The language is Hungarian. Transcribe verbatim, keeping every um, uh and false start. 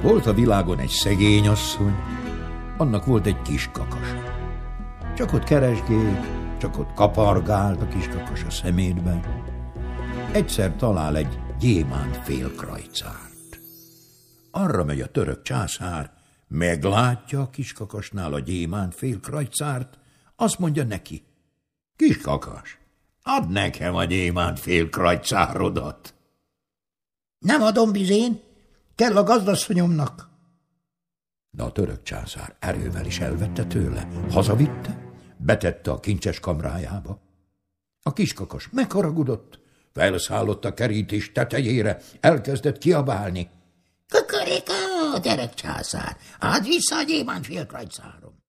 Volt a világon egy szegény asszony, annak volt egy kis kakasa. Csak ott keresgélt, csak ott kapargált a kis kakas a szemétben. Egyszer talál egy gyémánt félkrajcárt. Arra megy a török császár, meglátja a kis kakasnál a gyémánt félkrajcárt, azt mondja neki: kis kakas, add nekem a gyémánt félkrajcárodat. Nem adom bizén, kell a gazdasszonyomnak. De a török császár erővel is elvette tőle, hazavitte, betette a kincses kamrájába. A kiskakas megharagudott, felszállott a kerítés tetejére, elkezdett kiabálni: Kukurika, török császár, add vissza a gyémánt félkrajcárom.